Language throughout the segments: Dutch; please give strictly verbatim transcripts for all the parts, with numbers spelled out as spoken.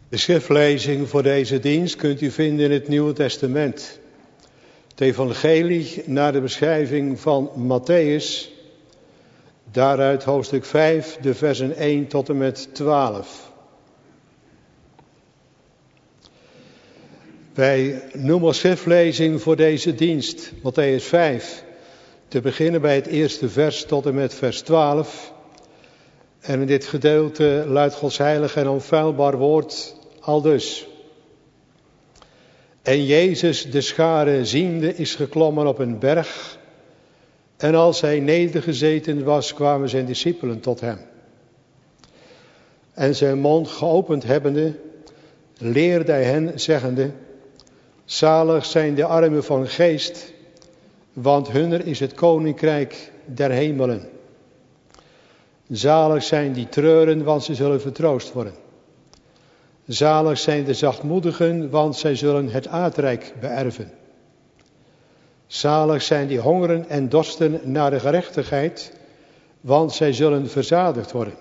De schriftlezing voor deze dienst kunt u vinden in het Nieuwe Testament. Het evangelie naar de beschrijving van Mattheüs. Daaruit hoofdstuk vijf, de versen één tot en met twaalf. Wij noemen als schriftlezing voor deze dienst Mattheüs vijf. Te beginnen bij het eerste vers tot en met vers twaalf. En in dit gedeelte luidt Gods heilig en onfeilbaar woord aldus. En Jezus de schare ziende is geklommen op een berg. En als hij nedergezeten was, kwamen zijn discipelen tot hem. En zijn mond geopend hebbende, leerde hij hen zeggende: zalig zijn de armen van geest, want hunner is het koninkrijk der hemelen. Zalig zijn die treuren, want ze zullen vertroost worden. Zalig zijn de zachtmoedigen, want zij zullen het aardrijk beërven. Zalig zijn die hongeren en dorsten naar de gerechtigheid, want zij zullen verzadigd worden.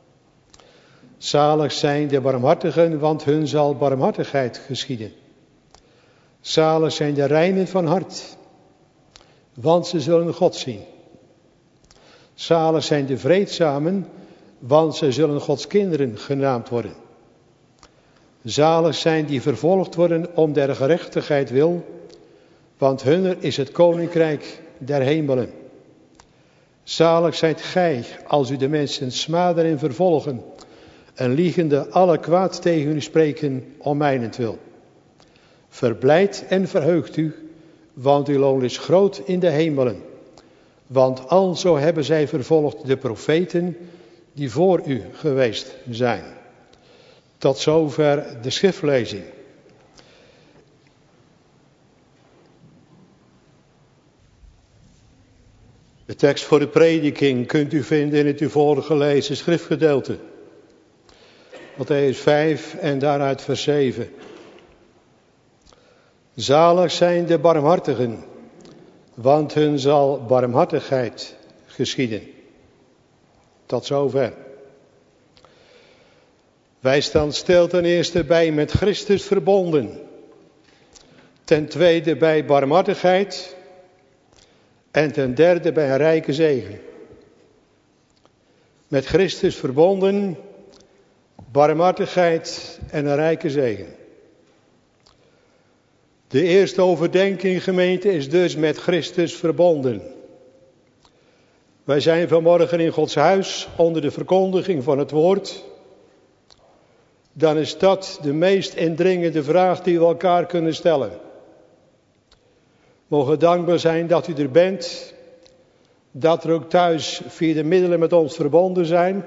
Zalig zijn de barmhartigen, want hun zal barmhartigheid geschieden. Zalig zijn de reinen van hart, want ze zullen God zien. Zalig zijn de vreedzamen, want zij zullen Gods kinderen genaamd worden. Zalig zijn die vervolgd worden om der gerechtigheid wil, want hunner is het koninkrijk der hemelen. Zalig zijt gij, als u de mensen smaden en vervolgen, en liegende alle kwaad tegen u spreken om mijnentwil. Verblijd en verheugt u, want uw loon is groot in de hemelen. Want alzo hebben zij vervolgd de profeten die voor u geweest zijn. Tot zover de schriftlezing. De tekst voor de prediking kunt u vinden in het u voorgelezen schriftgedeelte. Mattheüs vijf en daaruit vers zeven. Zalig zijn de barmhartigen, want hun zal barmhartigheid geschieden. Tot zover. Wij staan stil ten eerste bij met Christus verbonden. Ten tweede bij barmhartigheid. En ten derde bij een rijke zegen. Met Christus verbonden, barmhartigheid en een rijke zegen. De eerste overdenking, gemeente, is dus met Christus verbonden. Wij zijn vanmorgen in Gods huis onder de verkondiging van het woord. Dan is dat de meest indringende vraag die we elkaar kunnen stellen. Mogen dankbaar zijn dat u er bent. Dat er ook thuis via de middelen met ons verbonden zijn.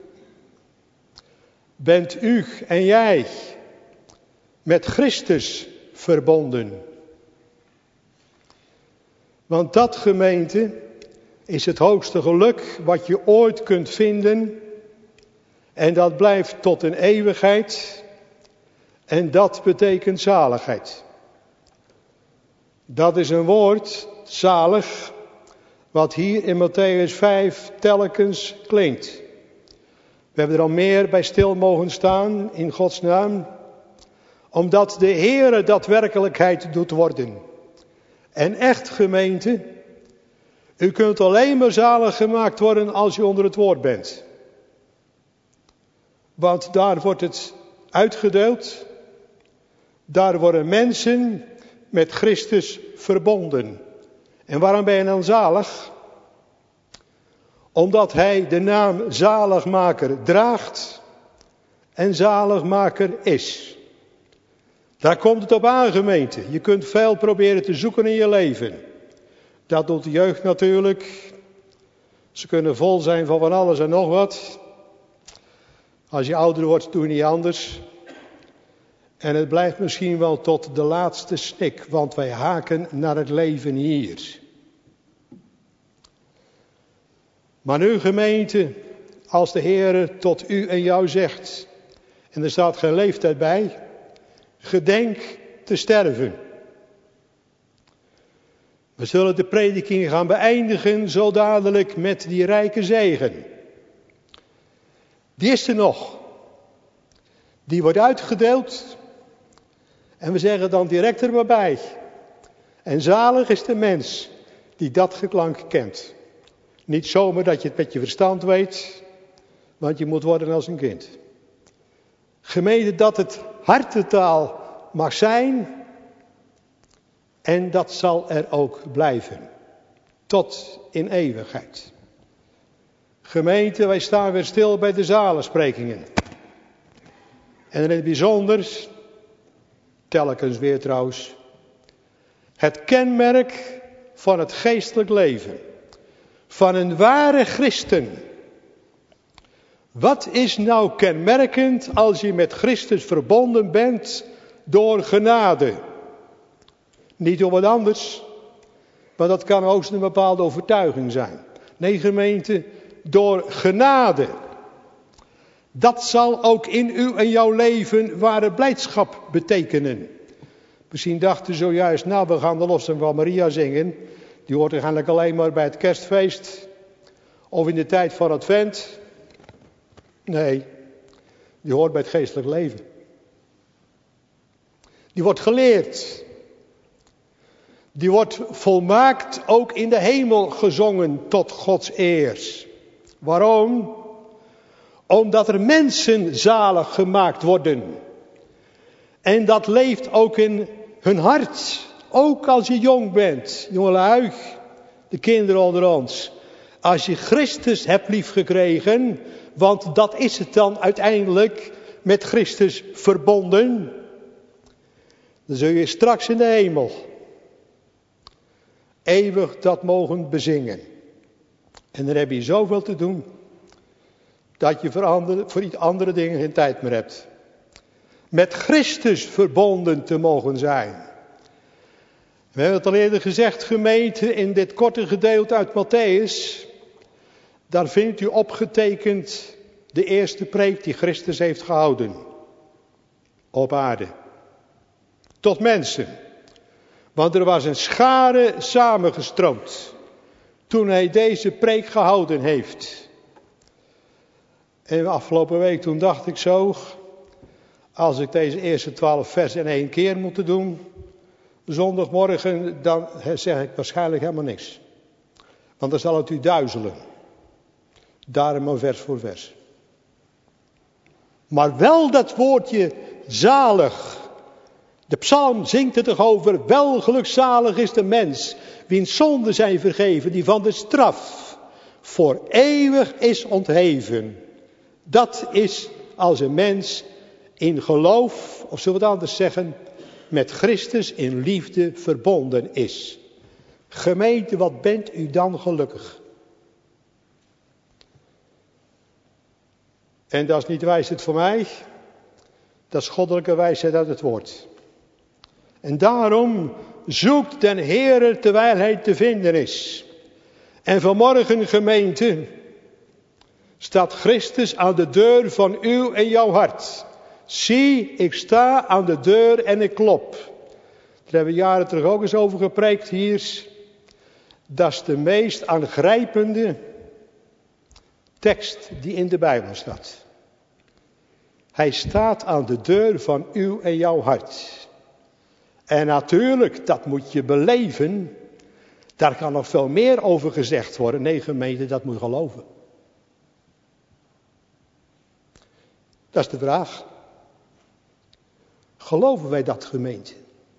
Bent u en jij met Christus verbonden? Want dat, gemeente, is het hoogste geluk wat je ooit kunt vinden. En dat blijft tot een eeuwigheid. En dat betekent zaligheid. Dat is een woord, zalig, wat hier in Mattheüs vijf telkens klinkt. We hebben er al meer bij stil mogen staan in Gods naam. Omdat de Heere dat werkelijkheid doet worden. En echt, gemeente, u kunt alleen maar zalig gemaakt worden als u onder het woord bent. Want daar wordt het uitgedeeld. Daar worden mensen met Christus verbonden. En waarom ben je dan zalig? Omdat hij de naam zaligmaker draagt en zaligmaker is. Daar komt het op aan, gemeente. Je kunt veel proberen te zoeken in je leven. Dat doet de jeugd natuurlijk. Ze kunnen vol zijn van van alles en nog wat. Als je ouder wordt, doe je niet anders. En het blijft misschien wel tot de laatste snik, want wij haken naar het leven hier. Maar nu, gemeente, als de Heere tot u en jou zegt, en er staat geen leeftijd bij, gedenk te sterven. We zullen de prediking gaan beëindigen zo dadelijk met die rijke zegen. Die is er nog. Die wordt uitgedeeld. En we zeggen dan direct er maar bij. En zalig is de mens die dat geklank kent. Niet zomaar dat je het met je verstand weet. Want je moet worden als een kind. Gemeente, dat het hartentaal mag zijn. En dat zal er ook blijven. Tot in eeuwigheid. Gemeente, wij staan weer stil bij de zalensprekingen. En in het bijzonder, telkens weer trouwens, het kenmerk van het geestelijk leven. Van een ware christen. Wat is nou kenmerkend als je met Christus verbonden bent door genade? Niet door wat anders, maar dat kan ook een bepaalde overtuiging zijn. Nee, gemeente, door genade. Dat zal ook in uw en jouw leven ware blijdschap betekenen. Misschien dachten zojuist, nou we gaan de lossing van Maria zingen. Die hoort eigenlijk alleen maar bij het kerstfeest. Of in de tijd van Advent. Nee, die hoort bij het geestelijk leven. Die wordt geleerd. Die wordt volmaakt ook in de hemel gezongen tot Gods eer. Waarom? Omdat er mensen zalig gemaakt worden. En dat leeft ook in hun hart. Ook als je jong bent, jongelui, de kinderen onder ons. Als je Christus hebt liefgekregen, want dat is het dan uiteindelijk met Christus verbonden. Dan zul je straks in de hemel eeuwig dat mogen bezingen. En dan heb je zoveel te doen, dat je voor andere, voor andere dingen geen tijd meer hebt. Met Christus verbonden te mogen zijn. We hebben het al eerder gezegd, gemeente, in dit korte gedeelte uit Mattheüs. Daar vindt u opgetekend de eerste preek die Christus heeft gehouden. Op aarde. Tot mensen. Want er was een schare samengestroomd. Toen hij deze preek gehouden heeft. En afgelopen week toen dacht ik zo. Als ik deze eerste twaalf versen in één keer moet doen. Zondagmorgen dan zeg ik waarschijnlijk helemaal niks. Want dan zal het u duizelen. Daarom maar vers voor vers. Maar wel dat woordje zalig. De psalm zingt er toch over. Wel gelukzalig is de mens. Wiens zonden zijn vergeven. Die van de straf voor eeuwig is ontheven. Dat is als een mens in geloof. Of zullen we het anders zeggen. Met Christus in liefde verbonden is. Gemeente, wat bent u dan gelukkig. En dat is niet wijsheid voor mij. Dat is goddelijke wijsheid uit het woord. En daarom zoekt den Heere terwijl hij te vinden is. En vanmorgen, gemeente, staat Christus aan de deur van uw en jouw hart. Zie, ik sta aan de deur en ik klop. Daar hebben we jaren terug ook eens over gepreekt hier. Dat is de meest aangrijpende tekst die in de Bijbel staat. Hij staat aan de deur van uw en jouw hart. En natuurlijk, dat moet je beleven. Daar kan nog veel meer over gezegd worden. Nee, gemeente, dat moet je geloven. Dat is de vraag. Geloven wij dat, gemeente?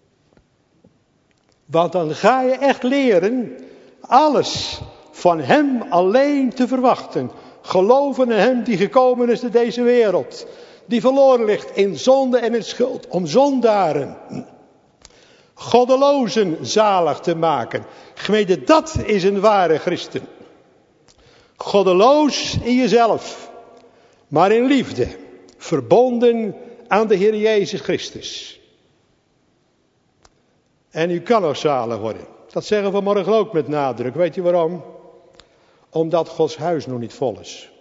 Want dan ga je echt leren alles van hem alleen te verwachten. Geloven in hem die gekomen is naar deze wereld. Die verloren ligt in zonde en in schuld. Om zondaren, goddelozen zalig te maken. Gemeente, dat is een ware christen. Goddeloos in jezelf, maar in liefde. Verbonden aan de Heer Jezus Christus. En u kan nog zalig worden. Dat zeggen we vanmorgen ook met nadruk. Weet je waarom? Omdat Gods huis nog niet vol is.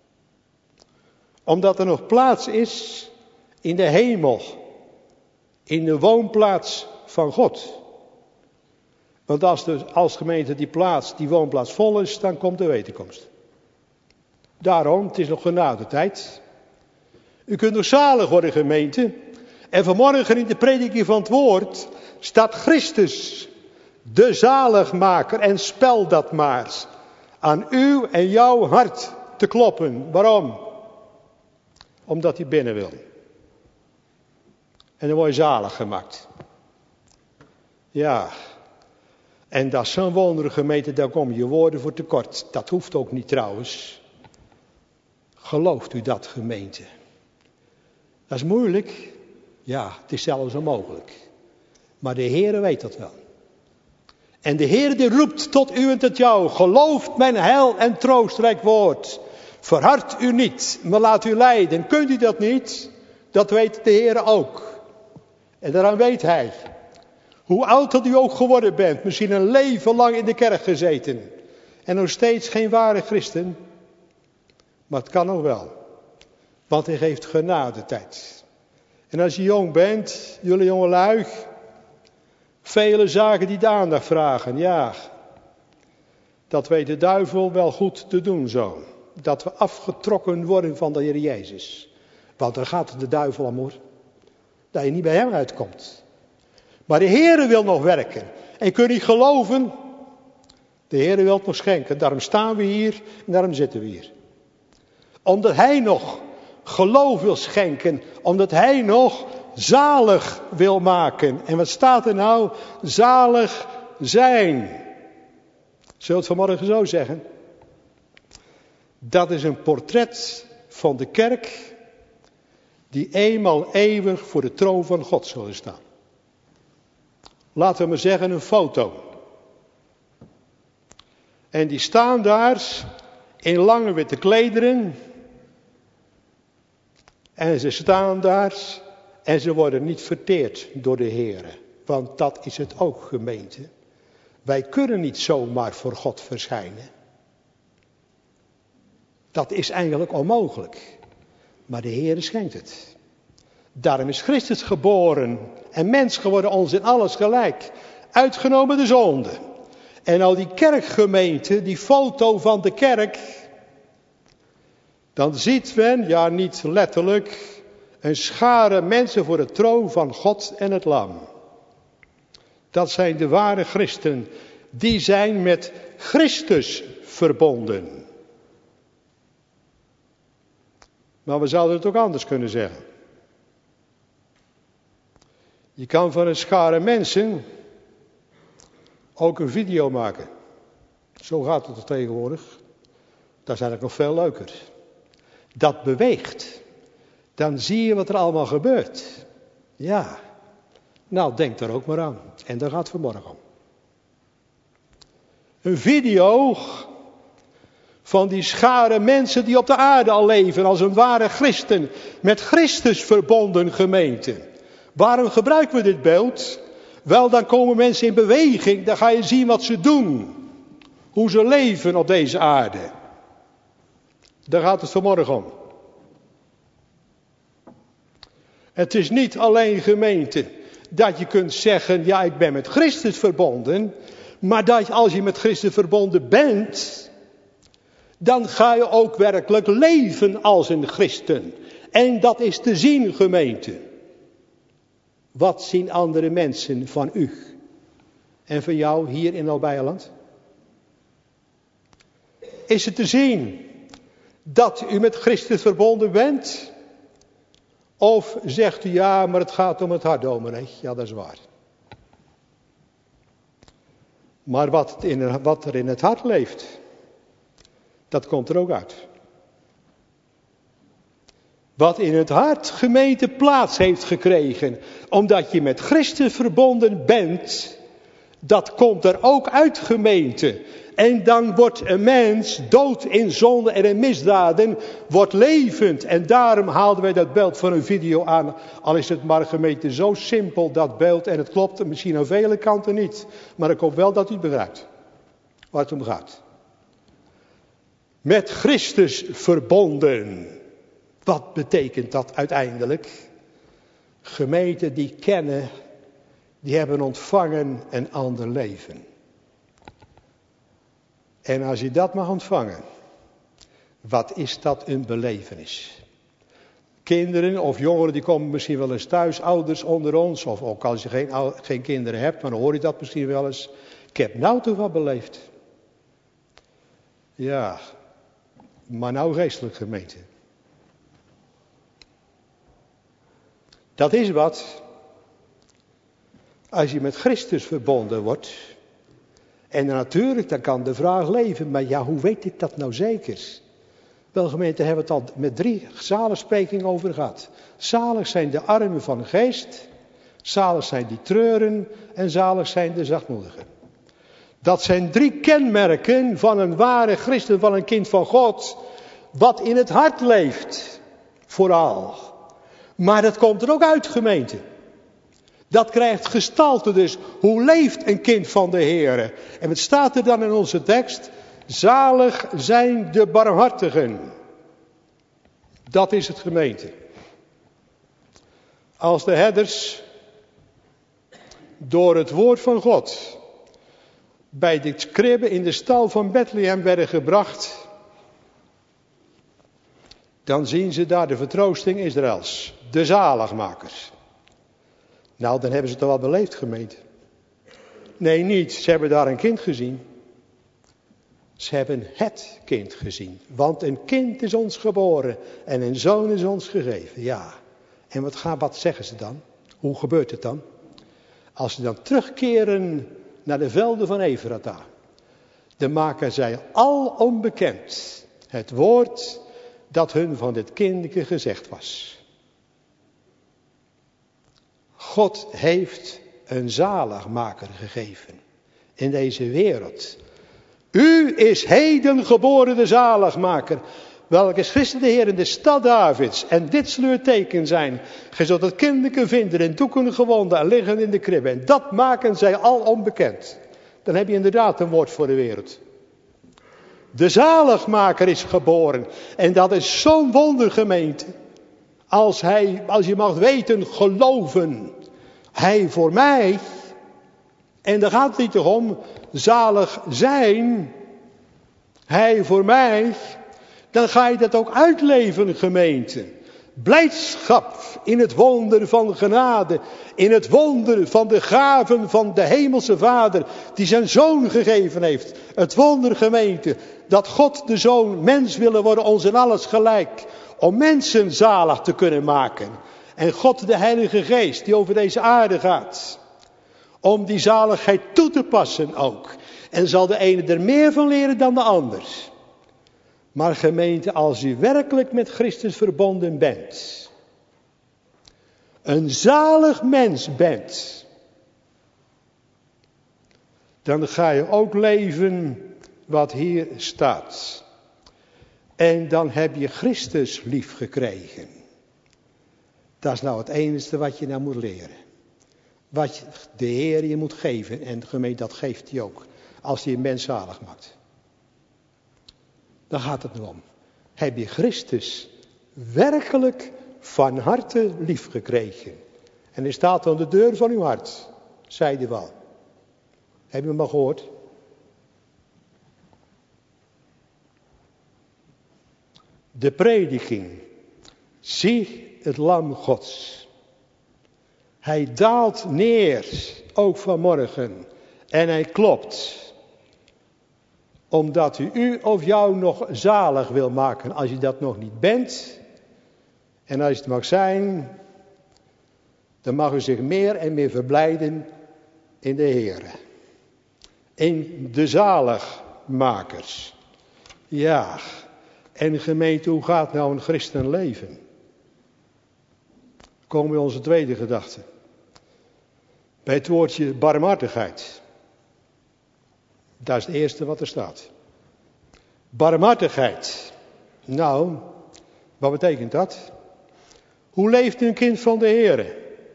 Omdat er nog plaats is in de hemel. In de woonplaats van God. Want als, de, als gemeente die plaats, die woonplaats vol is, dan komt de wederkomst. Daarom, het is nog genadetijd. U kunt nog zalig worden, gemeente. En vanmorgen in de prediking van het woord staat Christus, de zaligmaker, en spel dat maar, aan uw en jouw hart te kloppen. Waarom? Omdat hij binnen wil. En dan word je zalig gemaakt. Ja. En dat is zo'n wonder, gemeente, daar kom je woorden voor tekort. Dat hoeft ook niet trouwens. Gelooft u dat, gemeente? Dat is moeilijk. Ja, het is zelfs onmogelijk. Maar de Heere weet dat wel. En de Heer die roept tot u en tot jou. Gelooft mijn heil en troostrijk woord. Verhard u niet, maar laat u leiden. Kunt u dat niet? Dat weet de Heer ook. En daaraan weet hij. Hoe oud dat u ook geworden bent. Misschien een leven lang in de kerk gezeten. En nog steeds geen ware christen. Maar het kan nog wel. Want hij geeft genadetijd. En als je jong bent, jullie jongelui. Vele zaken die de aandacht vragen. Ja. Dat weet de duivel wel goed te doen zo. Dat we afgetrokken worden van de Heer Jezus. Want daar gaat de duivel om hoor. Dat je niet bij hem uitkomt. Maar de Heere wil nog werken. En je kunt niet geloven. De Heere wil het nog schenken. Daarom staan we hier en daarom zitten we hier. Omdat hij nog geloof wil schenken. Omdat hij nog zalig wil maken. En wat staat er nou? Zalig zijn. Zullen we het vanmorgen zo zeggen? Dat is een portret van de kerk. Die eenmaal eeuwig voor de troon van God zullen staan. Laten we maar zeggen een foto. En die staan daar in lange witte klederen. En ze staan daar en ze worden niet verteerd door de Heere. Want dat is het ook, gemeente. Wij kunnen niet zomaar voor God verschijnen. Dat is eigenlijk onmogelijk. Maar de Heere schenkt het. Daarom is Christus geboren en mens geworden, ons in alles gelijk. Uitgenomen de zonde. En nou die kerkgemeente, die foto van de kerk. Dan ziet men, ja niet letterlijk, een schare mensen voor de troon van God en het Lam. Dat zijn de ware christen. Die zijn met Christus verbonden. Maar we zouden het ook anders kunnen zeggen. Je kan van een schare mensen ook een video maken. Zo gaat het er tegenwoordig. Dat is eigenlijk nog veel leuker. Dat beweegt. Dan zie je wat er allemaal gebeurt. Ja. Nou, denk daar ook maar aan. En daar gaat het vanmorgen om. Een video van die schare mensen die op de aarde al leven als een ware christen. Met Christus verbonden gemeente. Waarom gebruiken we dit beeld? Wel, dan komen mensen in beweging. Dan ga je zien wat ze doen. Hoe ze leven op deze aarde. Daar gaat het vanmorgen om. Het is niet alleen, gemeente, dat je kunt zeggen, ja, ik ben met Christus verbonden. Maar dat je, als je met Christus verbonden bent, dan ga je ook werkelijk leven als een christen. En dat is te zien, gemeente. Wat zien andere mensen van u en van jou hier in Albeijerland? Is het te zien dat u met Christus verbonden bent? Of zegt u ja, maar het gaat om het hart, dominee? Ja, dat is waar. Maar wat, in, wat er in het hart leeft, dat komt er ook uit. Wat in het hart, gemeente, plaats heeft gekregen. Omdat je met Christus verbonden bent. Dat komt er ook uit, gemeente. En dan wordt een mens dood in zonde en in misdaden. Wordt levend. En daarom haalden wij dat beeld van een video aan. Al is het maar, gemeente, zo simpel, dat beeld. En het klopt misschien aan vele kanten niet. Maar ik hoop wel dat u het begrijpt. Waar het om gaat. Met Christus verbonden. Wat betekent dat uiteindelijk? Gemeenten die kennen, die hebben ontvangen een ander leven. En als je dat mag ontvangen, wat is dat een belevenis? kinderen of jongeren die komen misschien wel eens thuis, ouders onder ons. Of ook als je geen, geen kinderen hebt, maar dan hoor je dat misschien wel eens. Ik heb nou toch wat beleefd. Ja, maar nou geestelijk gemeente. Dat is wat. Als je met Christus verbonden wordt. En natuurlijk, dan kan de vraag leven. Maar ja, hoe weet ik dat nou zeker? Wel gemeente, hebben we het al met drie zaligsprekingen over gehad. Zalig zijn de armen van geest. Zalig zijn die treuren. En zalig zijn de zachtmoedigen. Dat zijn drie kenmerken van een ware christen, van een kind van God. Wat in het hart leeft. Vooral. Maar dat komt er ook uit, gemeente. Dat krijgt gestalte dus. Hoe leeft een kind van de Heere? En wat staat er dan in onze tekst? Zalig zijn de barmhartigen. Dat is het, gemeente. Als de herders door het woord van God bij de kribbe in de stal van Bethlehem werden gebracht, dan zien ze daar de vertroosting Israëls, de zaligmakers. Nou, dan hebben ze het wel beleefd, gemeente. Nee, niet. Ze hebben daar een kind gezien. Ze hebben het kind gezien. Want een kind is ons geboren en een zoon is ons gegeven. Ja. En wat, gaan, wat zeggen ze dan? Hoe gebeurt het dan? Als ze dan terugkeren naar de velden van Efrata, dan maken zij al onbekend het woord dat hun van dit kindje gezegd was. God heeft een zaligmaker gegeven in deze wereld. U is heden geboren de zaligmaker, welke is Christus de Heer in de stad Davids. En dit zal uw teken zijn. Gij zult het kindje vinden in doeken gewonden en liggen in de kribbe. En dat maken zij al onbekend. Dan heb je inderdaad een woord voor de wereld. De zaligmaker is geboren. En dat is zo'n wonder, gemeente. Als hij, als je mag weten, geloven. Hij voor mij. En daar gaat het niet om. Zalig zijn. Hij voor mij. Dan ga je dat ook uitleven, gemeente. Blijdschap in het wonder van genade. In het wonder van de gaven van de hemelse Vader. Die zijn zoon gegeven heeft. Het wonder, gemeente. Dat God de zoon mens willen worden, ons in alles gelijk. Om mensen zalig te kunnen maken. En God de Heilige Geest die over deze aarde gaat. Om die zaligheid toe te passen ook. En zal de ene er meer van leren dan de ander. Maar gemeente, als u werkelijk met Christus verbonden bent. Een zalig mens bent. Dan ga je ook leven wat hier staat. En dan heb je Christus lief gekregen. Dat is nou het enige wat je nou moet leren. Wat de Heer je moet geven. En de gemeente, dat geeft hij ook. Als hij een mens zalig maakt. Dan gaat het nu om. Heb je Christus werkelijk van harte lief gekregen. En hij staat aan de deur van uw hart. Zei hij wel. Heb je hem al gehoord? De prediking. Zie het lam Gods. Hij daalt neer. Ook vanmorgen. En hij klopt. Omdat u u of jou nog zalig wil maken. Als je dat nog niet bent. En als het mag zijn. Dan mag u zich meer en meer verblijden in de Heer. In de zaligmakers. Ja. En gemeente, hoe gaat nou een christen leven? Komen we bij onze tweede gedachte. Bij het woordje barmhartigheid. Dat is het eerste wat er staat. Barmhartigheid. Nou, wat betekent dat? Hoe leeft een kind van de Heere?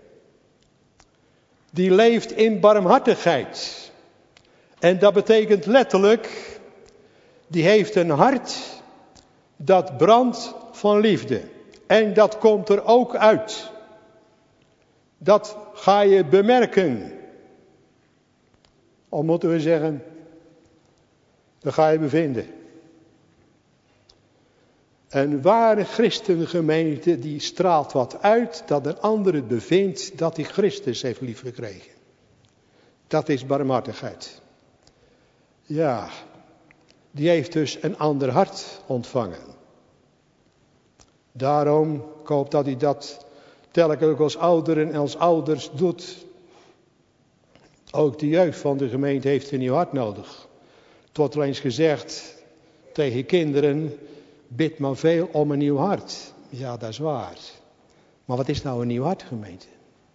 Die leeft in barmhartigheid. En dat betekent letterlijk, die heeft een hart dat brandt van liefde. En dat komt er ook uit. Dat ga je bemerken. Of moeten we zeggen, dat ga je bevinden. Een ware christengemeente die straalt wat uit dat een ander het bevindt dat hij Christus heeft liefgekregen. Dat is barmhartigheid. Ja, die heeft dus een ander hart ontvangen. Daarom, ik hoop dat hij dat telkens als ouderen en als ouders doet. Ook de jeugd van de gemeente heeft een nieuw hart nodig. Het wordt al eens gezegd tegen kinderen, bid maar veel om een nieuw hart. Ja, dat is waar. Maar wat is nou een nieuw hart, gemeente?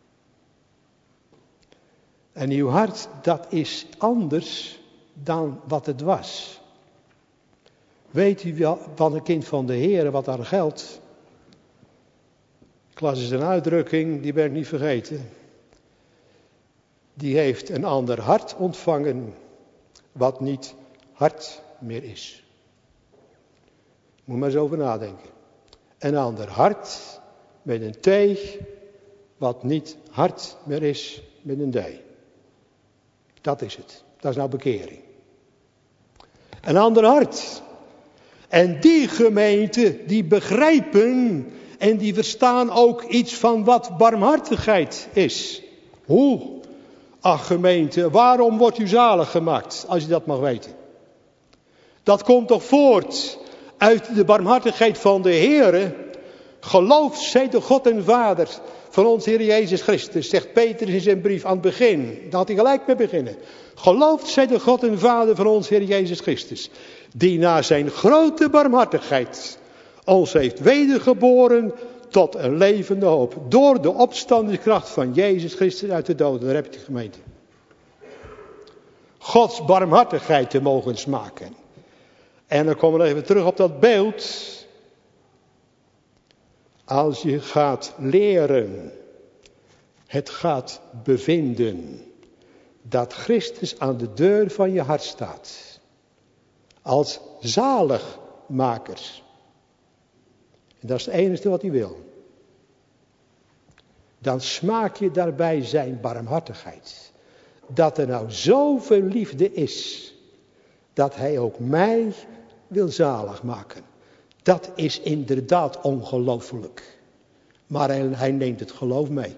Een nieuw hart, dat is anders dan wat het was. Weet u wel, van een kind van de Heer wat daar geldt? Ik las eens een uitdrukking, die ben ik niet vergeten. Die heeft een ander hart ontvangen, wat niet hart meer is. Moet maar eens over nadenken. Een ander hart met een T, wat niet hart meer is met een D. Dat is het. Dat is nou bekering. Een ander hart. En die gemeente, die begrijpen en die verstaan ook iets van wat barmhartigheid is. Hoe? Ach gemeente, waarom wordt u zalig gemaakt, als u dat mag weten? Dat komt toch voort uit de barmhartigheid van de Heere. Geloof zij de God en Vader van ons Heer Jezus Christus, zegt Petrus in zijn brief aan het begin. Daar had hij gelijk mee beginnen. Gelooft zij de God en Vader van ons Heer Jezus Christus, die na zijn grote barmhartigheid ons heeft wedergeboren tot een levende hoop. Door de opstandingskracht van Jezus Christus uit de doden. Daar heb je de gemeente. Gods barmhartigheid te mogen smaken. En dan komen we even terug op dat beeld. Als je gaat leren, het gaat bevinden, dat Christus aan de deur van je hart staat. Als zaligmaker. En dat is het enige wat hij wil. Dan smaak je daarbij zijn barmhartigheid. Dat er nou zoveel liefde is, dat hij ook mij wil zalig maken. Dat is inderdaad ongelooflijk. Maar hij, hij neemt het geloof mee.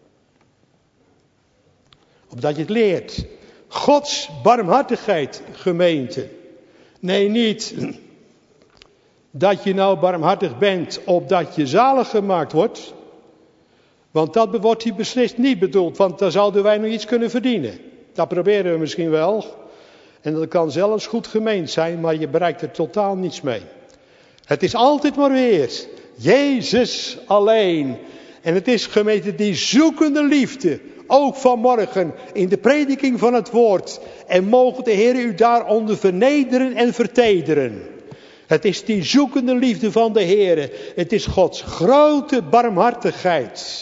Opdat je het leert. Gods barmhartigheid, gemeente. Nee, niet dat je nou barmhartig bent opdat je zalig gemaakt wordt. Want dat wordt hier beslist niet bedoeld. Want dan zouden wij nog iets kunnen verdienen. Dat proberen we misschien wel. En dat kan zelfs goed gemeend zijn, maar je bereikt er totaal niets mee. Het is altijd maar weer Jezus alleen. En het is gemeente die zoekende liefde. Ook vanmorgen in de prediking van het woord. En mogen de Heer u daaronder vernederen en vertederen. Het is die zoekende liefde van de Heer. Het is Gods grote barmhartigheid.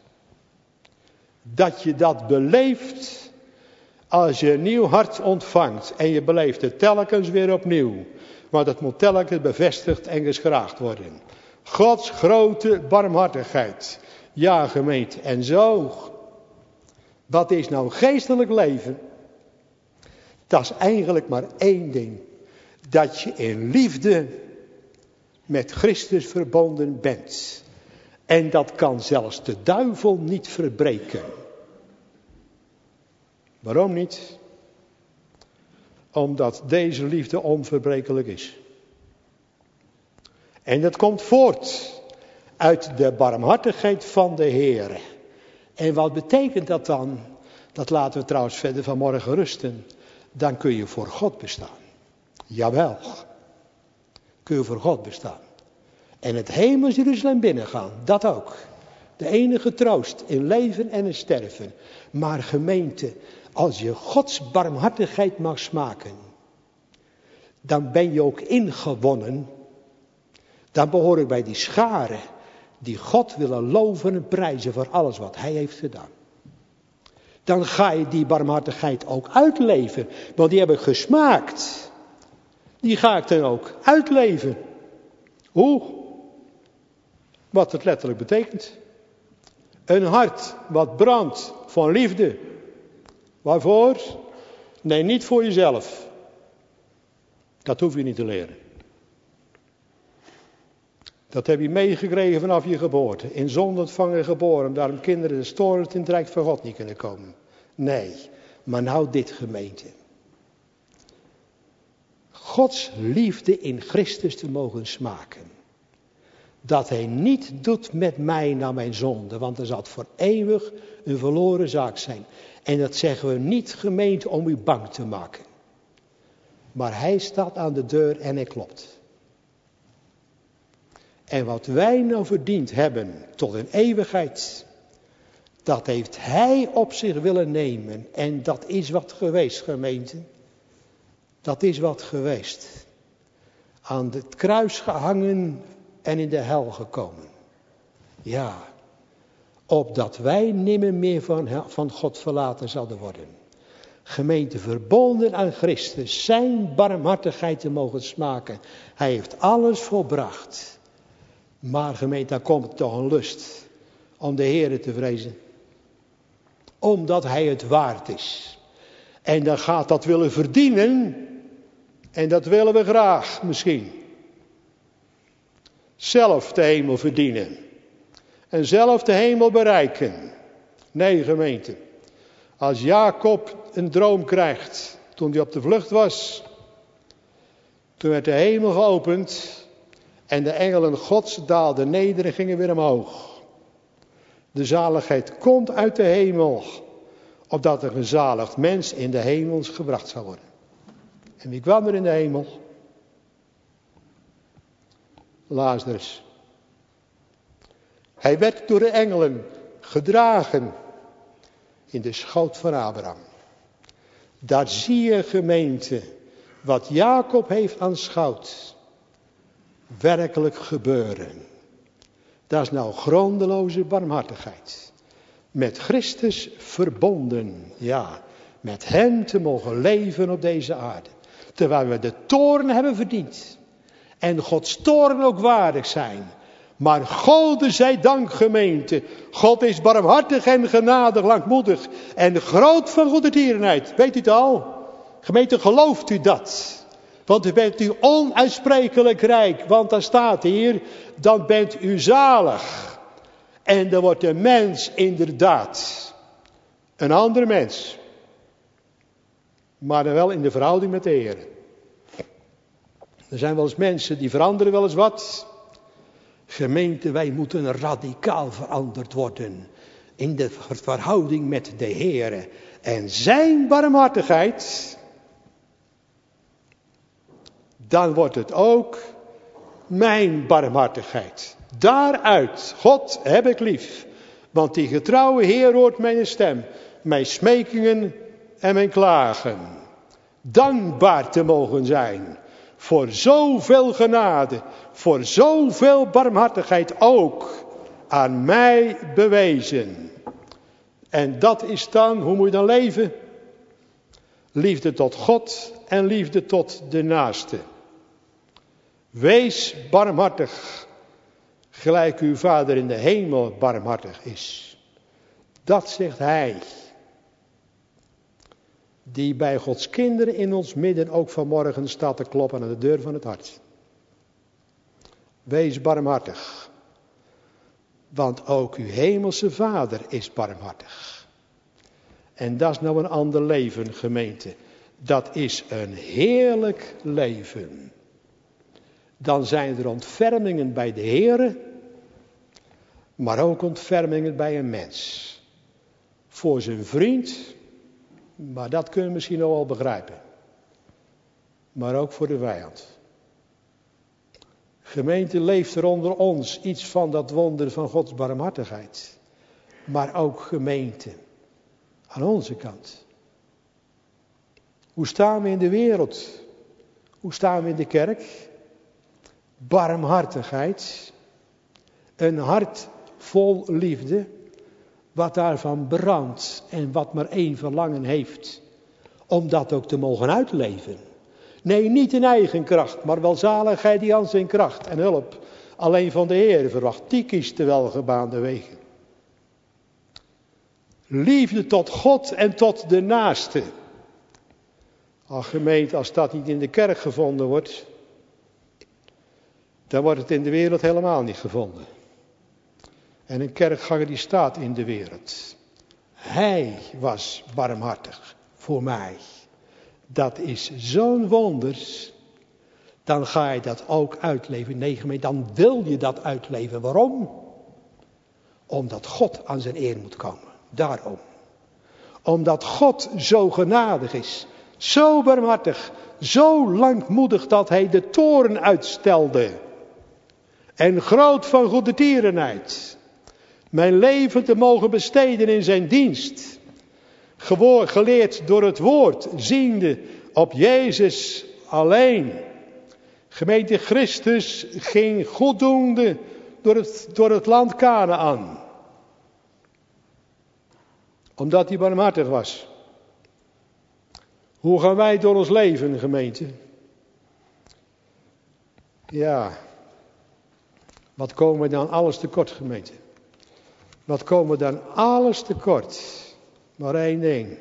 Dat je dat beleeft als je een nieuw hart ontvangt. En je beleeft het telkens weer opnieuw. Maar dat moet telkens bevestigd en geschraagd worden. Gods grote barmhartigheid. Ja, gemeente. En zo. Wat is nou geestelijk leven? Dat is eigenlijk maar één ding. Dat je in liefde met Christus verbonden bent. En dat kan zelfs de duivel niet verbreken. Waarom niet? Omdat deze liefde onverbrekelijk is. En dat komt voort uit de barmhartigheid van de Heer. En wat betekent dat dan? Dat laten we trouwens verder vanmorgen rusten. Dan kun je voor God bestaan. Jawel. Kun je voor God bestaan. En het hemels Jeruzalem binnengaan. Dat ook. De enige troost in leven en in sterven. Maar gemeente, als je Gods barmhartigheid mag smaken, dan ben je ook ingewonnen. Dan behoor ik bij die scharen die God willen loven en prijzen voor alles wat hij heeft gedaan. Dan ga je die barmhartigheid ook uitleven. Want die heb ik gesmaakt. Die ga ik dan ook uitleven. Hoe? Wat het letterlijk betekent. Een hart wat brandt van liefde. Waarvoor? Nee, niet voor jezelf. Dat hoef je niet te leren. Dat heb je meegekregen vanaf je geboorte. In zonde ontvangen geboren. Daarom kinderen de storend in het rijk van God niet kunnen komen. Nee, maar nou dit gemeente. Gods liefde in Christus te mogen smaken. Dat hij niet doet met mij naar mijn zonde. Want dan zal het voor eeuwig een verloren zaak zijn. En dat zeggen we niet gemeente om u bang te maken. Maar hij staat aan de deur en hij klopt. En wat wij nou verdiend hebben tot een eeuwigheid. Dat heeft hij op zich willen nemen. En dat is wat geweest gemeente. Dat is wat geweest. Aan het kruis gehangen en in de hel gekomen. Ja. Opdat wij nimmer meer van, van God verlaten zouden worden. Gemeente verbonden aan Christus. Zijn barmhartigheid te mogen smaken. Hij heeft alles volbracht. Maar gemeente, dan komt het toch een lust. Om de Heere te vrezen. Omdat hij het waard is. En dan gaat dat willen verdienen. En dat willen we graag misschien. Zelf de hemel verdienen. En zelf de hemel bereiken. Nee gemeente. Als Jacob een droom krijgt. Toen hij op de vlucht was. Toen werd de hemel geopend. En de engelen Gods daalden neder en gingen weer omhoog. De zaligheid komt uit de hemel. Opdat een gezaligd mens in de hemels gebracht zal worden. En wie kwam er in de hemel? Lazarus. Hij werd door de engelen gedragen in de schoot van Abraham. Daar zie je gemeente wat Jacob heeft aanschouwd. Werkelijk gebeuren. Dat is nou grondeloze barmhartigheid. Met Christus verbonden. Ja, met hem te mogen leven op deze aarde. Terwijl we de toorn hebben verdiend. En Gods toorn ook waardig zijn. Maar Gode zij dank gemeente. God is barmhartig en genadig, langmoedig. En groot van goedertierenheid. Weet u het al? Gemeente, gelooft u dat? Want dan bent u onuitsprekelijk rijk. Want dan staat hier, dan bent u zalig. En dan wordt de mens inderdaad een andere mens. Maar dan wel in de verhouding met de Heer. Er zijn wel eens mensen die veranderen wel eens wat. Gemeente, wij moeten radicaal veranderd worden. In de verhouding met de Heer. En zijn barmhartigheid. Dan wordt het ook mijn barmhartigheid. Daaruit, God heb ik lief. Want die getrouwe Heer hoort mijn stem. Mijn smekingen en mijn klagen. Dankbaar te mogen zijn. Voor zoveel genade. Voor zoveel barmhartigheid ook. Aan mij bewezen. En dat is dan, hoe moet je dan leven? Liefde tot God en liefde tot de naaste. Wees barmhartig, gelijk uw Vader in de hemel barmhartig is. Dat zegt hij. Die bij Gods kinderen in ons midden ook vanmorgen staat te kloppen aan de deur van het hart. Wees barmhartig. Want ook uw hemelse Vader is barmhartig. En dat is nou een ander leven, gemeente. Dat is een heerlijk leven. Dan zijn er ontfermingen bij de Heere. Maar ook ontfermingen bij een mens. Voor zijn vriend. Maar dat kunnen we misschien nog wel begrijpen. Maar ook voor de vijand. Gemeente, leeft er onder ons iets van dat wonder van Gods barmhartigheid. Maar ook gemeente. Aan onze kant. Hoe staan we in de wereld? Hoe staan we in de kerk? Barmhartigheid. Een hart vol liefde. Wat daarvan brandt en wat maar één verlangen heeft. Om dat ook te mogen uitleven. Nee, niet in eigen kracht, maar wel zaligheid die aan zijn kracht en hulp alleen van de Heer verwacht. Die kiest de welgebaande wegen. Liefde tot God en tot de naaste. Ach gemeente, als dat niet in de kerk gevonden wordt. dan wordt het in de wereld helemaal niet gevonden. En een kerkganger die staat in de wereld. Hij was barmhartig voor mij. Dat is zo'n wonder. Dan ga je dat ook uitleven. Nee, gemeente, dan wil je dat uitleven. Waarom? Omdat God aan zijn eer moet komen. Daarom. Omdat God zo genadig is. Zo barmhartig. Zo langmoedig dat hij de toorn uitstelde. En groot van goedertierenheid. Mijn leven te mogen besteden in zijn dienst. Gewoon geleerd door het woord. Ziende op Jezus alleen. Gemeente Christus ging goeddoende door het, door het land Kanaän. Omdat hij barmhartig was. Hoe gaan wij door ons leven, gemeente? Ja. Wat komen we dan alles tekort, gemeente? Wat komen we dan alles tekort? Maar één ding.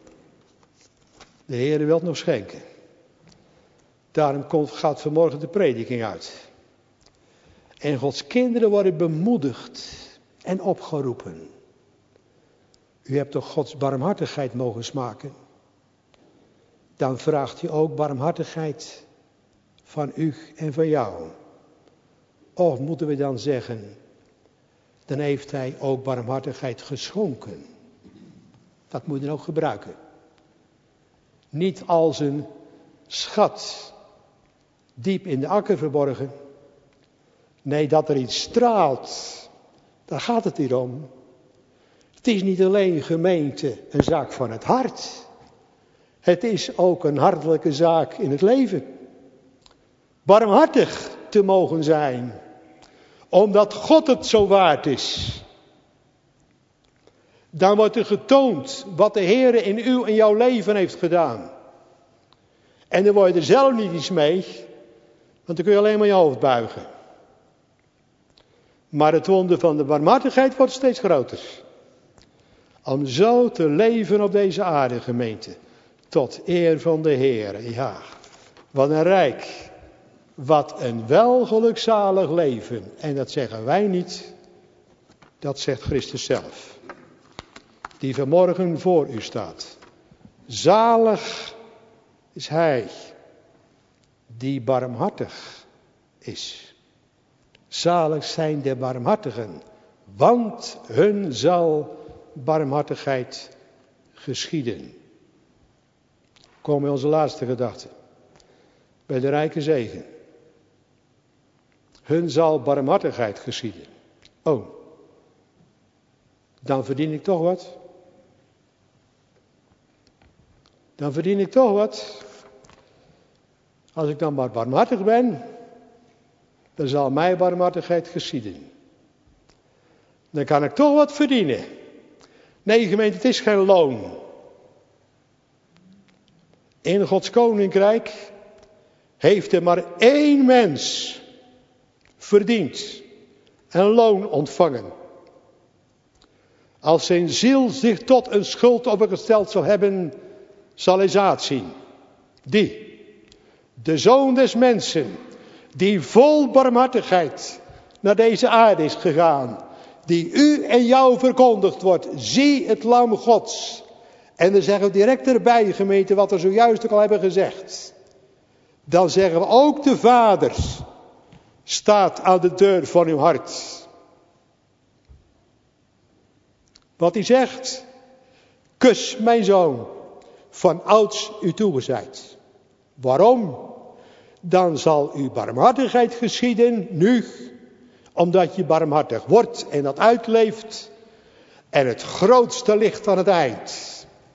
De Heer wil het nog schenken. Daarom komt, gaat vanmorgen de prediking uit. En Gods kinderen worden bemoedigd en opgeroepen. U hebt toch Gods barmhartigheid mogen smaken? Dan vraagt hij ook barmhartigheid van u en van jou. Of moeten we dan zeggen, dan heeft hij ook barmhartigheid geschonken. Dat moet je dan ook gebruiken. Niet als een schat diep in de akker verborgen. Nee, dat er iets straalt. Daar gaat het hier om. Het is niet alleen, gemeente, een zaak van het hart. Het is ook een hartelijke zaak in het leven. Barmhartig te mogen zijn. Omdat God het zo waard is. Dan wordt er getoond wat de Heer in uw en jouw leven heeft gedaan. En dan word je er zelf niet iets mee. Want dan kun je alleen maar je hoofd buigen. Maar het wonder van de barmhartigheid wordt steeds groter. Om zo te leven op deze aarde, gemeente. Tot eer van de Heer. Ja, wat een rijk. Wat een welgelukzalig leven. En dat zeggen wij niet. Dat zegt Christus zelf. Die vanmorgen voor u staat. Zalig is hij. Die barmhartig is. Zalig zijn de barmhartigen. Want hun zal barmhartigheid geschieden. Komen we onze laatste gedachte. Bij de rijke zegen. Hun zal barmhartigheid geschieden. Oh. Dan verdien ik toch wat. Dan verdien ik toch wat. Als ik dan maar barmhartig ben. Dan zal mij barmhartigheid geschieden. Dan kan ik toch wat verdienen. Nee, gemeente, het is geen loon. In Gods koninkrijk heeft er maar één mens verdiend en loon ontvangen. Als zijn ziel zich tot een schuld opgesteld zal hebben, zal hij zaad zien. Die, de Zoon des mensen, die vol barmhartigheid naar deze aarde is gegaan, die u en jou verkondigd wordt. Zie het lam Gods. En dan zeggen we direct erbij, gemeente, wat we zojuist ook al hebben gezegd. Dan zeggen we ook de Vader staat aan de deur van uw hart. Wat hij zegt, kus mijn zoon, van ouds u toegezeid. Waarom? Dan zal uw barmhartigheid geschieden, nu, omdat je barmhartig wordt en dat uitleeft. En het grootste licht aan het eind.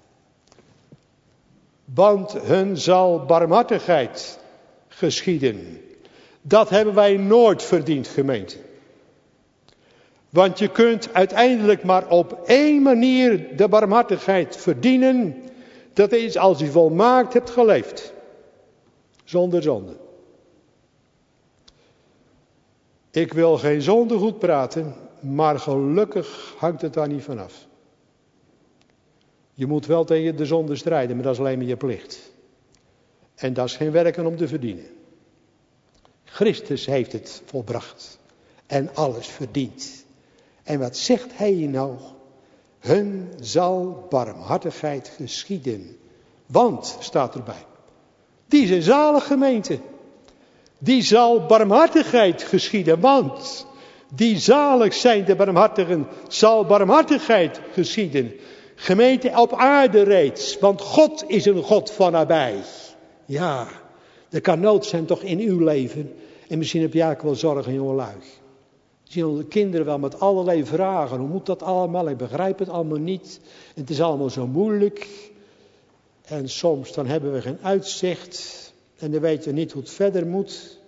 Want hun zal barmhartigheid geschieden. Dat hebben wij nooit verdiend, gemeente. Want je kunt uiteindelijk maar op één manier de barmhartigheid verdienen. Dat is als je volmaakt hebt geleefd. Zonder zonde. Ik wil geen zonde goed praten, maar gelukkig hangt het daar niet vanaf. Je moet wel tegen de zonde strijden, maar dat is alleen maar je plicht. En dat is geen werken om te verdienen. Christus heeft het volbracht en alles verdiend. En wat zegt hij hier nou? Hun zal barmhartigheid geschieden. Want, staat erbij, die is een zalig gemeente. Die zal barmhartigheid geschieden, want die zalig zijn de barmhartigen, zal barmhartigheid geschieden. Gemeente op aarde reeds, want God is een God van nabij. Ja, er kan nood zijn toch in uw leven. En misschien heb jij ook wel zorgen, jongelui. Zien de kinderen wel met allerlei vragen. Hoe moet dat allemaal? Ik begrijp het allemaal niet. Het is allemaal zo moeilijk. En soms dan hebben we geen uitzicht. En dan weten we niet hoe het verder moet.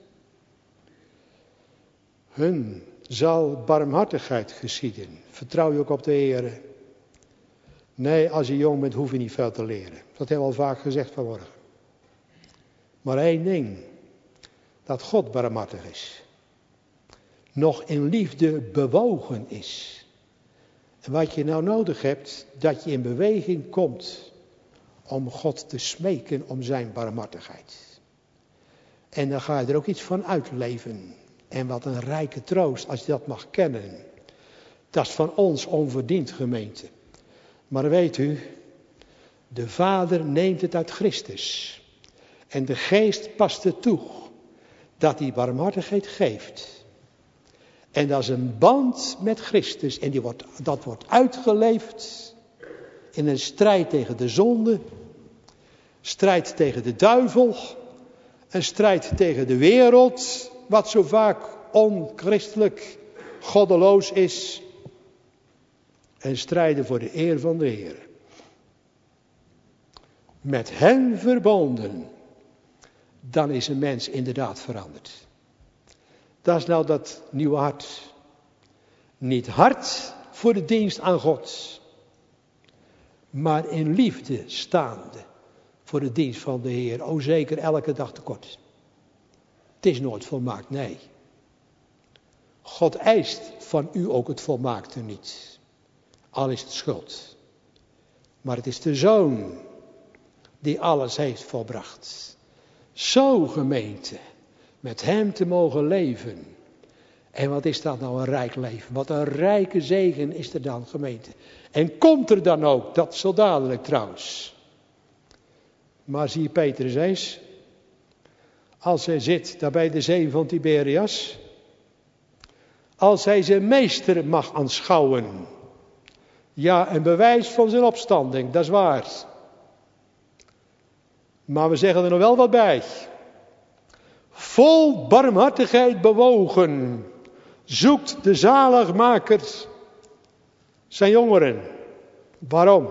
Hun zal barmhartigheid geschieden. Vertrouw je ook op de Heer. Nee, als je jong bent hoef je niet veel te leren. Dat hebben we al vaak gezegd vanmorgen. Maar één ding. Dat God barmhartig is. Nog in liefde bewogen is. En wat je nou nodig hebt, dat je in beweging komt om God te smeken om zijn barmhartigheid. En dan ga je er ook iets van uitleven. En wat een rijke troost als je dat mag kennen. Dat is van ons onverdiend, gemeente. Maar weet u, de Vader neemt het uit Christus. En de Geest past er toe dat hij barmhartigheid geeft. En dat is een band met Christus. En die wordt, dat wordt uitgeleefd in een strijd tegen de zonde. Strijd tegen de duivel. Een strijd tegen de wereld. Wat zo vaak onchristelijk, goddeloos is. En strijden voor de eer van de Heer. Met hen verbonden. Dan is een mens inderdaad veranderd. Dat is nou dat nieuwe hart. Niet hard voor de dienst aan God. Maar in liefde staande. Voor de dienst van de Heer. O zeker elke dag tekort. Het is nooit volmaakt, nee. God eist van u ook het volmaakte niet. Al is het schuld. Maar het is de Zoon die alles heeft volbracht. Zo, gemeente, met hem te mogen leven. En wat is dat nou een rijk leven? Wat een rijke zegen is er dan, gemeente. En komt er dan ook, dat zo dadelijk trouwens. Maar zie je Petrus eens, als hij zit daar bij de zee van Tiberias, als hij zijn meester mag aanschouwen. Ja, een bewijs van zijn opstanding, dat is waar. Maar we zeggen er nog wel wat bij. Vol barmhartigheid bewogen, zoekt de zaligmaker zijn jongeren. Waarom?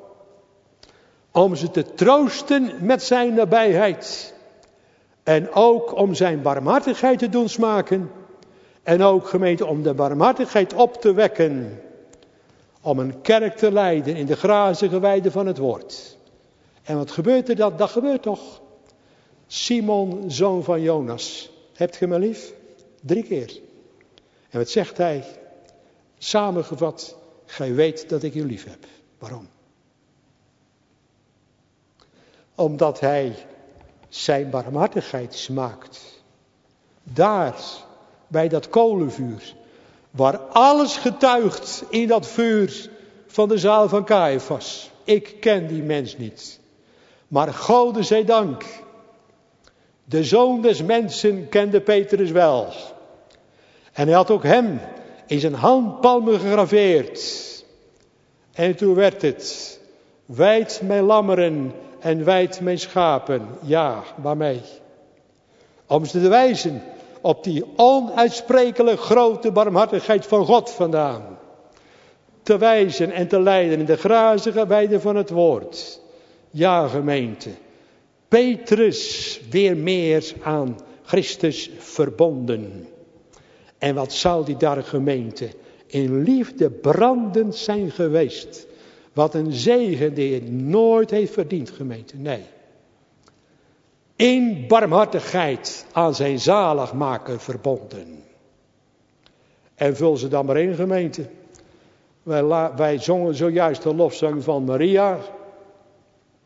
Om ze te troosten met zijn nabijheid. En ook om zijn barmhartigheid te doen smaken. En ook, gemeente, om de barmhartigheid op te wekken. Om een kerk te leiden in de grazige weide van het woord. En wat gebeurt er dan? Dat gebeurt toch? Simon, zoon van Jonas. Hebt ge me lief? Drie keer. En wat zegt hij? Samengevat, gij weet dat ik u lief heb. Waarom? Omdat hij zijn barmhartigheid smaakt. Daar, bij dat kolenvuur. Waar alles getuigt in dat vuur van de zaal van Caiaphas. Ik ken die mens niet. Maar Gode zij dank. De zoon des mensen kende Petrus wel. En hij had ook hem in zijn handpalmen gegraveerd. En toen werd het. Wijd mijn lammeren en wijd mijn schapen. Ja, waarmee? Om ze te wijzen op die onuitsprekelijk grote barmhartigheid van God vandaan. Te wijzen en te leiden in de grazige weide van het woord. Ja, gemeente. Petrus weer meer aan Christus verbonden. En wat zou die daar, gemeente, in liefde brandend zijn geweest. Wat een zegen die het nooit heeft verdiend, gemeente. Nee. In barmhartigheid aan zijn zaligmaker verbonden. En vul ze dan maar in, gemeente. Wij, la, wij zongen zojuist de lofzang van Maria.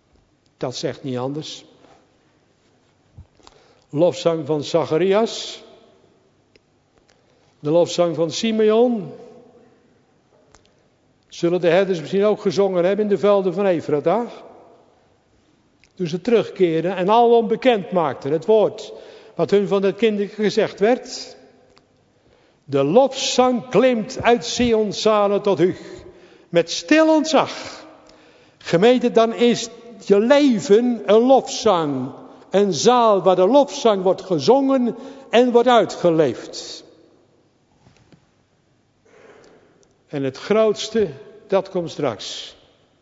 Dat zegt niet anders. Lofzang van Zacharias. De lofzang van Simeon. Zullen de herders misschien ook gezongen hebben in de velden van Efrata. Toen ze terugkeerden en alom bekend maakten het woord wat hun van het kind gezegd werd. De lofzang klimt uit Sions zalen tot u. Met stil ontzag. Gemeente, dan is je leven een lofzang. Een zaal waar de lofzang wordt gezongen en wordt uitgeleefd. En het grootste, dat komt straks.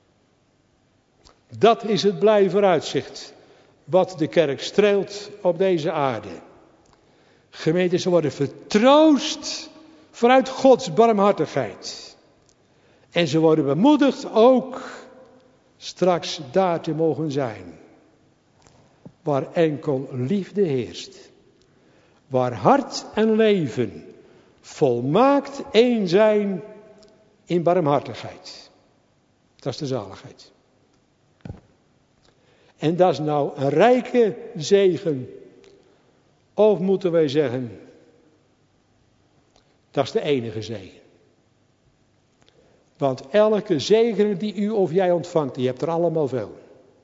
Dat is het blij vooruitzicht. Wat de kerk streelt op deze aarde. Gemeenten, ze worden vertroost vanuit Gods barmhartigheid. En ze worden bemoedigd ook straks daar te mogen zijn. Waar enkel liefde heerst. Waar hart en leven volmaakt één zijn in barmhartigheid. Dat is de zaligheid. En dat is nou een rijke zegen. Of moeten wij zeggen, dat is de enige zegen. Want elke zegen die u of jij ontvangt, die hebt er allemaal veel.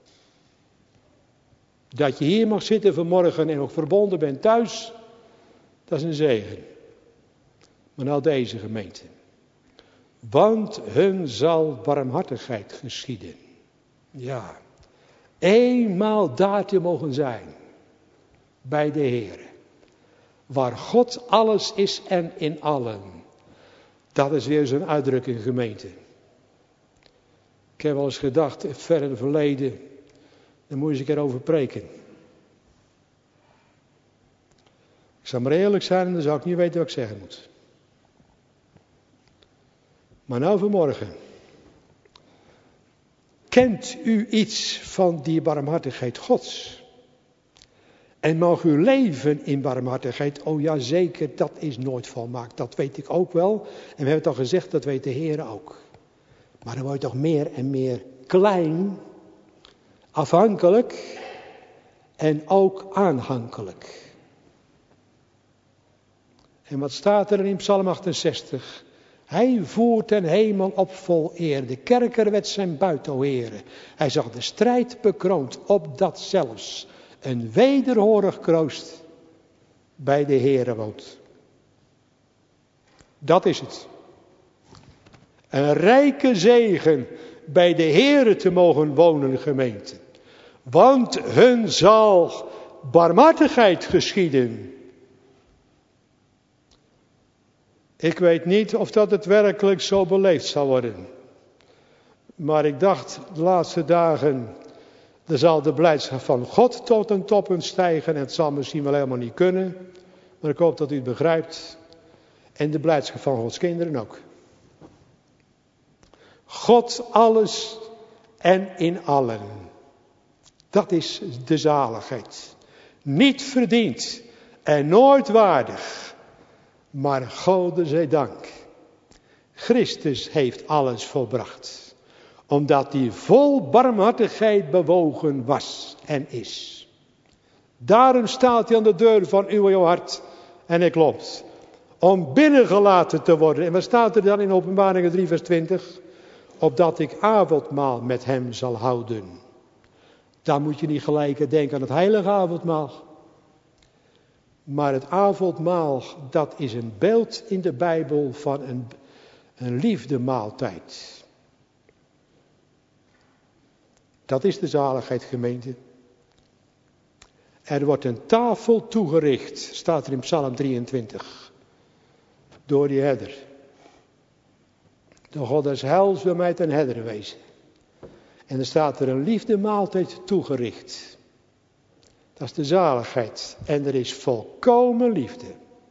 Dat je hier mag zitten vanmorgen en nog verbonden bent thuis, dat is een zegen. Maar nou deze gemeente. Want hun zal barmhartigheid geschieden. Ja, eenmaal daar te mogen zijn. Bij de Heer. Waar God alles is en in allen. Dat is weer zo'n uitdrukking, gemeente. Ik heb wel eens gedacht, ver in het verleden, daar moet je eens een keer over preken. Ik zou maar eerlijk zijn en dan zou ik niet weten wat ik zeggen moet. Maar nou vanmorgen. Kent u iets van die barmhartigheid Gods? En mag u leven in barmhartigheid? Oh ja, zeker, dat is nooit volmaakt. Dat weet ik ook wel. En we hebben het al gezegd, dat weet de Heer ook. Maar dan word je toch meer en meer klein, afhankelijk en ook aanhankelijk. En wat staat er in Psalm achtenzestig? Hij voert ten hemel op vol eer. De kerker werd zijn buit, o Heere. Hij zag de strijd bekroond, opdat zelfs een wederhorig kroost bij de Heere woont. Dat is het. Een rijke zegen bij de Heere te mogen wonen, gemeente. Want hun zal barmhartigheid geschieden. Ik weet niet of dat het werkelijk zo beleefd zal worden. Maar ik dacht de laatste dagen, er zal de blijdschap van God tot een toppunt stijgen. En het zal misschien wel helemaal niet kunnen. Maar ik hoop dat u het begrijpt. En de blijdschap van Gods kinderen ook. God alles en in allen. Dat is de zaligheid. Niet verdiend en nooit waardig. Maar Gode zij dank. Christus heeft alles volbracht. Omdat hij vol barmhartigheid bewogen was en is. Daarom staat hij aan de deur van uw, uw hart en hij klopt. Om binnengelaten te worden. En wat staat er dan in Openbaringen drie vers twintig? Opdat ik avondmaal met hem zal houden. Dan moet je niet gelijk denken aan het heilige avondmaal. Maar het avondmaal, dat is een beeld in de Bijbel van een, een liefdemaaltijd. Dat is de zaligheid, gemeente. Er wordt een tafel toegericht, staat er in Psalm drieëntwintig. Door die herder. De God des heils wil mij ten herder wezen. En er staat er een liefdemaaltijd toegericht. Dat is de zaligheid. En er is volkomen liefde.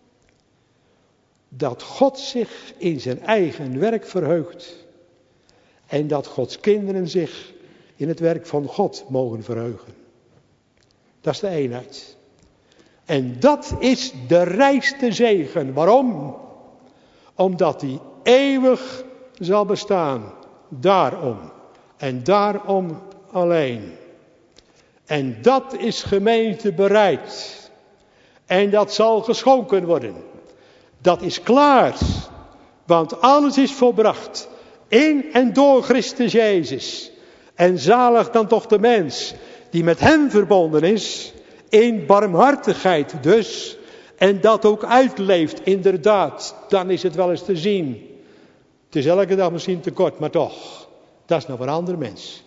Dat God zich in zijn eigen werk verheugt. En dat Gods kinderen zich in het werk van God mogen verheugen. Dat is de eenheid. En dat is de rijkste zegen. Waarom? Omdat die eeuwig zal bestaan. Daarom. En daarom alleen. En dat is gemeente bereid. En dat zal geschonken worden. Dat is klaar. Want alles is volbracht. In en door Christus Jezus. En zalig dan toch de mens die met hem verbonden is. In barmhartigheid dus. En dat ook uitleeft inderdaad. Dan is het wel eens te zien. Het is elke dag misschien te kort, maar toch. Dat is nog een ander mens.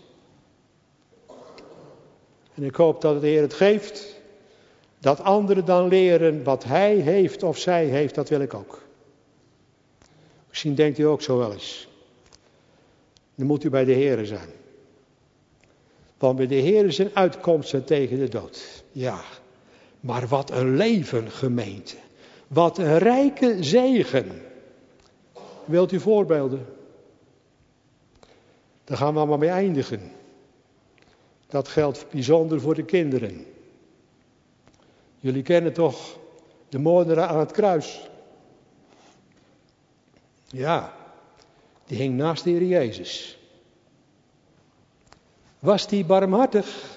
En ik hoop dat de Heer het geeft. Dat anderen dan leren wat hij heeft of zij heeft, dat wil ik ook. Misschien denkt u ook zo wel eens. Dan moet u bij de Heer zijn. Want bij de Heer zijn uitkomsten tegen de dood. Ja, maar wat een leven, gemeente. Wat een rijke zegen. Wilt u voorbeelden? Daar gaan we allemaal mee eindigen. Dat geldt bijzonder voor de kinderen. Jullie kennen toch de moordenaar aan het kruis? Ja, die hing naast de Heer Jezus. Was die barmhartig?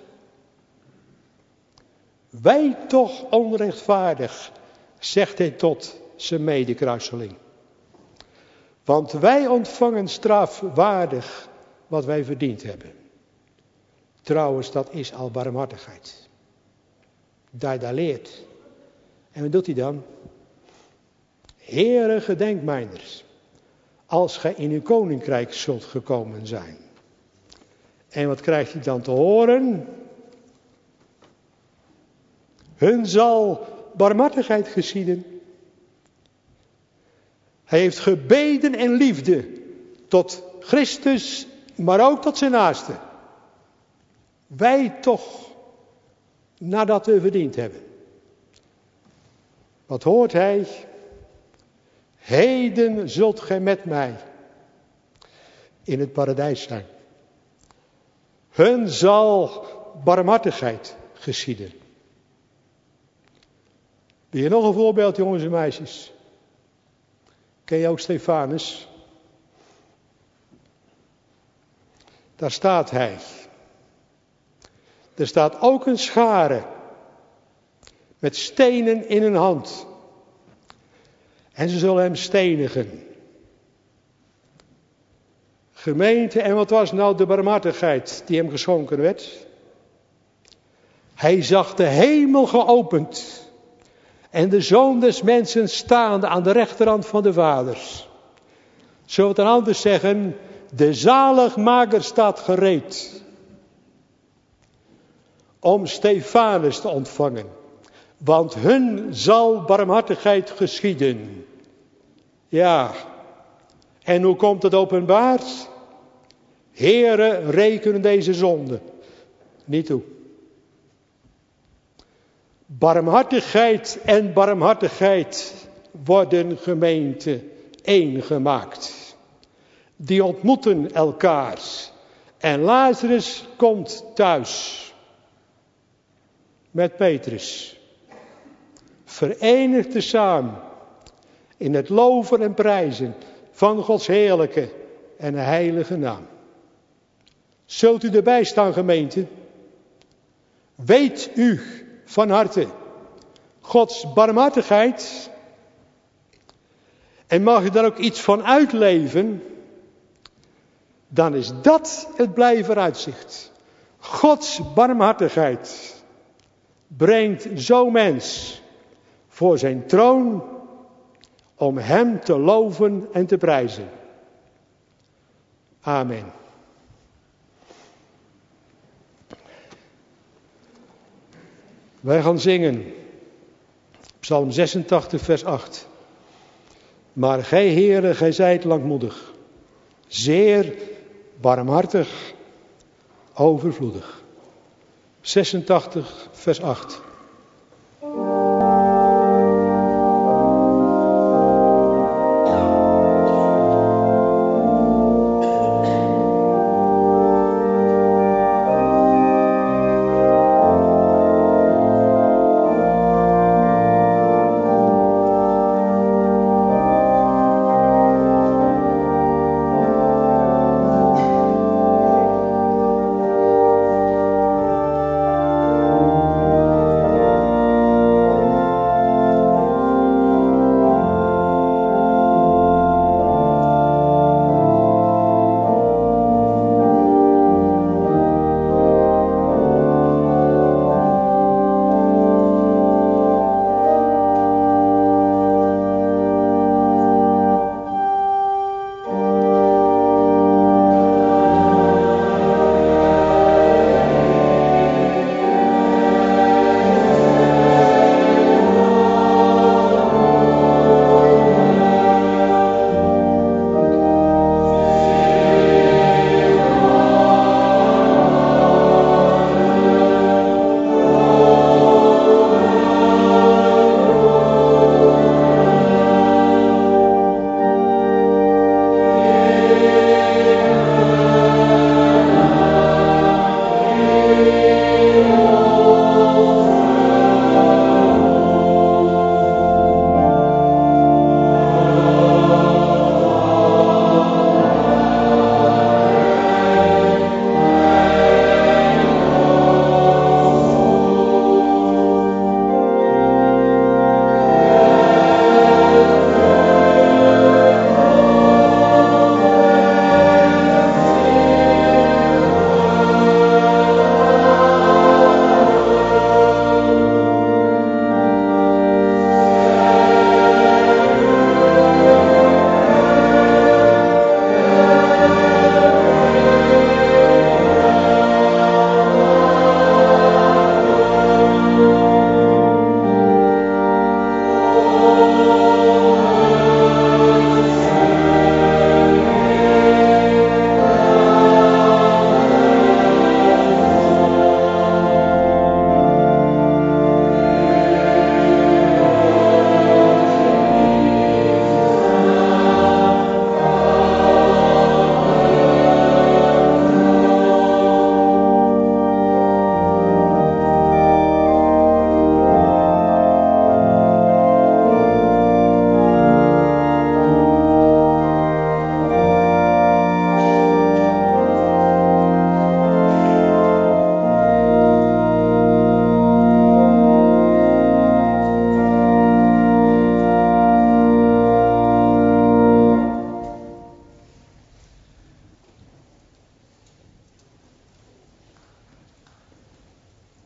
Wij toch onrechtvaardig, zegt hij tot zijn medekruiseling. Want wij ontvangen straf waardig wat wij verdiend hebben. Trouwens, dat is al barmhartigheid. Daar daar leert. En wat doet hij dan? Heere, gedenk mijners, als gij in uw koninkrijk zult gekomen zijn. En wat krijgt hij dan te horen? Hun zal barmhartigheid geschieden. Hij heeft gebeden en liefde tot Christus, maar ook tot zijn naaste. Wij toch, nadat we verdiend hebben. Wat hoort hij? Heden zult gij met mij in het paradijs zijn. Hun zal barmhartigheid geschieden. Wil je nog een voorbeeld, jongens en meisjes? Ken je ook Stefanus? Daar staat hij. Er staat ook een schare met stenen in een hand. En ze zullen hem stenigen. Gemeente, en wat was nou de barmhartigheid die hem geschonken werd? Hij zag de hemel geopend. En de Zoon des Mensen staande aan de rechterhand van de Vader. Zullen we het dan anders zeggen? De zaligmaker staat gereed. Om Stefanus te ontvangen. Want hun zal barmhartigheid geschieden. Ja. En hoe komt het openbaar? Heere, rekenen deze zonde niet toe. Barmhartigheid en barmhartigheid worden, gemeente, één gemaakt. Die ontmoeten elkaar. En Lazarus komt thuis. Met Petrus. Verenigd tezamen. In het loven en prijzen van Gods heerlijke en heilige naam. Zult u erbij staan, gemeente? Weet u van harte Gods barmhartigheid? En mag je daar ook iets van uitleven? Dan is dat het blij vooruitzicht. Gods barmhartigheid brengt zo mens voor zijn troon om hem te loven en te prijzen. Amen. Wij gaan zingen. Psalm zesentachtig, vers acht. Maar gij, Heere, gij zijt langmoedig, zeer barmhartig, overvloedig. zesentachtig, vers acht.